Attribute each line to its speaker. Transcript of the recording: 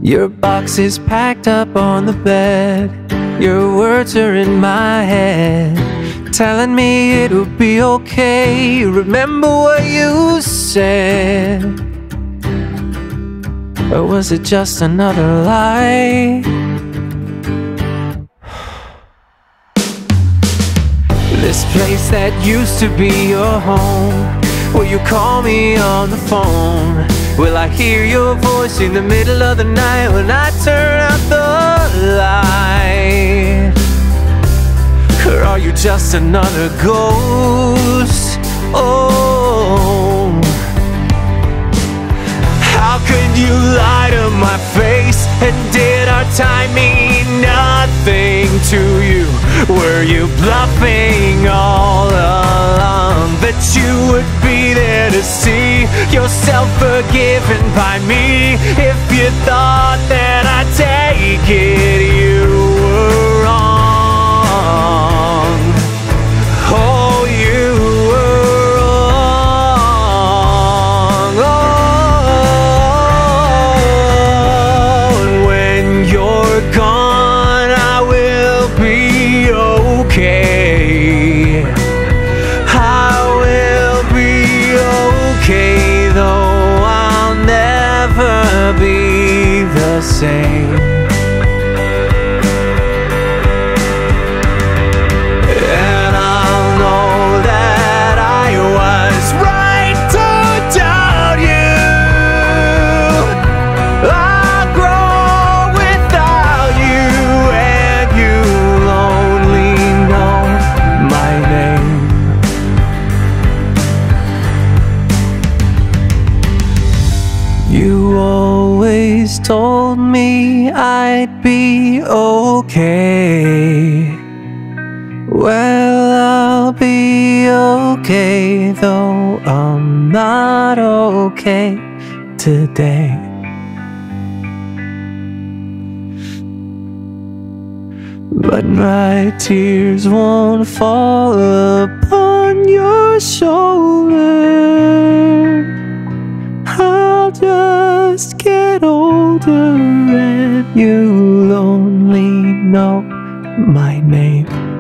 Speaker 1: Your box is packed up on the bed. Your words are in my head, telling me it'll be okay. Remember what you said, or was it just another lie? This place that used to be your home, will you call me on the phone? Will I hear your voice in the middle of the night when I turn out the light? Or are you just another ghost? Oh, how could you lie to my face? And did our time mean nothing to you? Were you bluffing all along that you would be there to see yourself forgiven by me? If you thought that I'd take it, you were wrong. Oh, you were wrong. Oh, and when you're gone, I will be okay. I will be okay, though I'll never be the same. And I'll know that I was right to doubt you. I'll grow without you, and you'll only know my name. You always told me I'd be okay. Well, I'll be okay, though I'm not okay today. But my tears won't fall upon your shoulder. I'll just get older, and you'll only know my name.